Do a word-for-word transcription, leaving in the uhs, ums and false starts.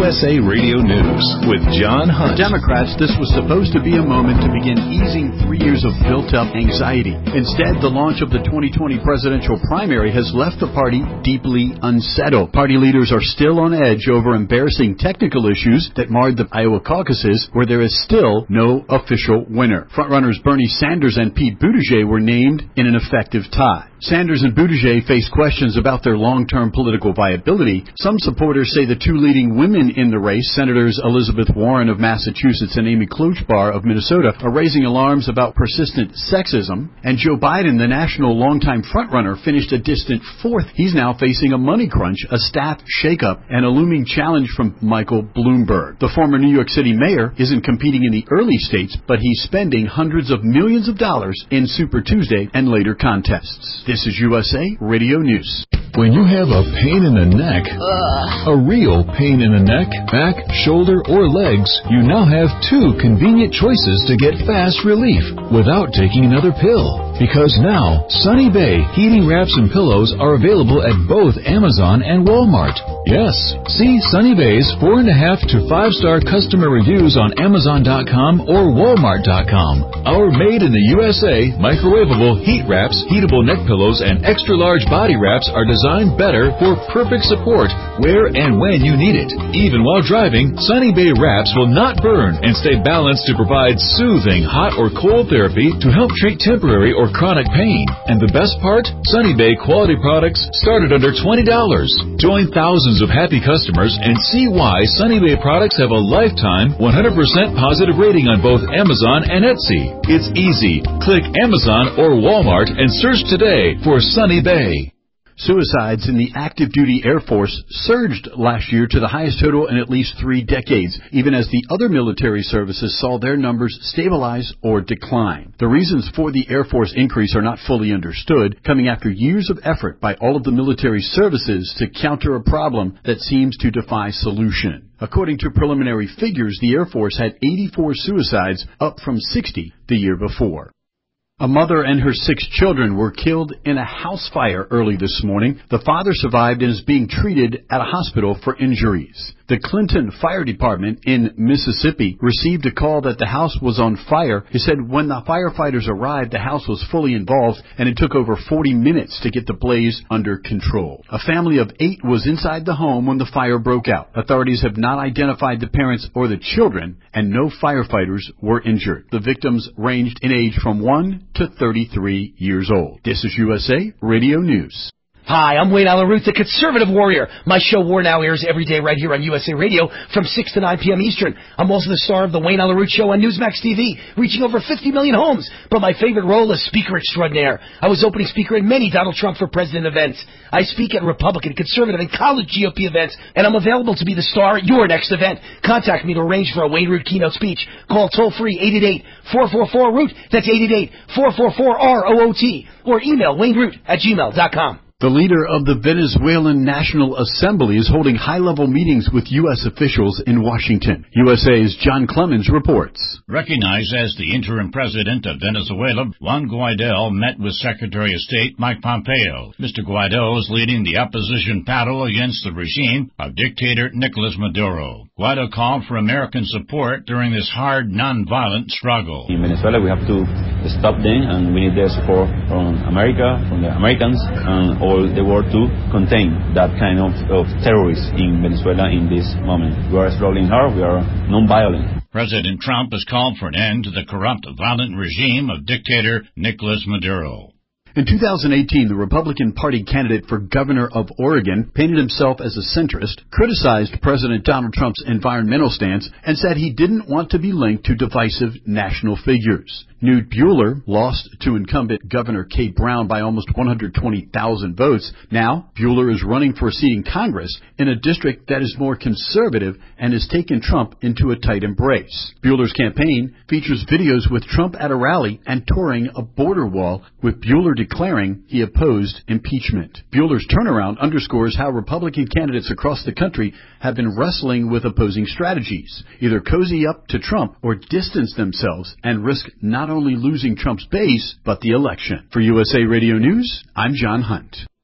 S A Radio News with John Hunt. Democrats, this was supposed to be a moment to begin easing three years of built-up anxiety. Instead, the launch of the twenty twenty presidential primary has left the party deeply unsettled. Party leaders are still on edge over embarrassing technical issues that marred the Iowa caucuses, where there is still no official winner. Frontrunners Bernie Sanders and Pete Buttigieg were named in an effective tie. Sanders and Buttigieg face questions about their long-term political viability. Some supporters say the two leading women in the race, Senators Elizabeth Warren of Massachusetts and Amy Klobuchar of Minnesota, are raising alarms about persistent sexism. And Joe Biden, the national longtime frontrunner, finished a distant fourth. He's now facing a money crunch, a staff shakeup, and a looming challenge from Michael Bloomberg. The former New York City mayor isn't competing in the early states, but he's spending hundreds of millions of dollars in Super Tuesday and later contests. This is U S A Radio News. When you have a pain in the neck, Ugh. a real pain in the neck, back, shoulder, or legs, you now have two convenient choices to get fast relief without taking another pill. Because now, Sunny Bay heating wraps and pillows are available at both Amazon and Walmart. Yes, see Sunny Bay's four and a half to five star customer reviews on Amazon dot com or Walmart dot com. Our made in the U S A microwavable heat wraps, heatable neck pillows, and extra large body wraps are designed better for perfect support where and when you need it. Even while driving, Sunny Bay wraps will not burn and stay balanced to provide soothing hot or cold therapy to help treat temporary or chronic pain. And the best part? Sunny Bay quality products start at under twenty dollars. Join thousands of happy customers and see why Sunny Bay products have a lifetime one hundred percent positive rating on both Amazon and Etsy. It's easy. Click Amazon or Walmart and search today for Sunny Bay. Suicides in the active duty Air Force surged last year to the highest total in at least three decades, even as the other military services saw their numbers stabilize or decline. The reasons for the Air Force increase are not fully understood, coming after years of effort by all of the military services to counter a problem that seems to defy solution. According to preliminary figures, the Air Force had eighty-four suicides, up from sixty the year before. A mother and her six children were killed in a house fire early this morning. The father survived and is being treated at a hospital for injuries. The Clinton Fire Department in Mississippi received a call that the house was on fire. He said when the firefighters arrived, the house was fully involved, and it took over forty minutes to get the blaze under control. A family of eight was inside the home when the fire broke out. Authorities have not identified the parents or the children, and no firefighters were injured. The victims ranged in age from one to thirty-three years old. This is U S A Radio News. Hi, I'm Wayne Allyn Root, the conservative warrior. My show War Now airs every day right here on U S A Radio from six to nine p.m. Eastern. I'm also the star of the Wayne Allyn Root Show on Newsmax T V, reaching over fifty million homes. But my favorite role is speaker extraordinaire. I was opening speaker at many Donald Trump for President events. I speak at Republican, conservative, and college G O P events, and I'm available to be the star at your next event. Contact me to arrange for a Wayne Root keynote speech. Call toll-free eight eight eight, four four four, root. That's eight eight eight, four four four, R O O T. Or email wayneroot at gmail dot com. The leader of the Venezuelan National Assembly is holding high-level meetings with U S officials in Washington. U S A's John Clemens reports. Recognized as the interim president of Venezuela, Juan Guaido met with Secretary of State Mike Pompeo. Mister Guaido is leading the opposition battle against the regime of dictator Nicolas Maduro. Guaido called for American support during this hard, non-violent struggle. In Venezuela, we have to stop them, and we need their support from America, from the Americans, and all the world to contain that kind of, of terrorists in Venezuela in this moment. We are struggling hard. We are non-violent. President Trump has called for an end to the corrupt, violent regime of dictator Nicolas Maduro. In two thousand eighteen, the Republican Party candidate for governor of Oregon painted himself as a centrist, criticized President Donald Trump's environmental stance, and said he didn't want to be linked to divisive national figures. Newt Buehler lost to incumbent Governor Kate Brown by almost one hundred twenty thousand votes. Now, Buehler is running for a seat in Congress in a district that is more conservative and has taken Trump into a tight embrace. Buehler's campaign features videos with Trump at a rally and touring a border wall, with Buehler declaring he opposed impeachment. Buehler's turnaround underscores how Republican candidates across the country have been wrestling with opposing strategies. Either cozy up to Trump or distance themselves and risk not only losing Trump's base, but the election. For U S A Radio News, I'm John Hunt.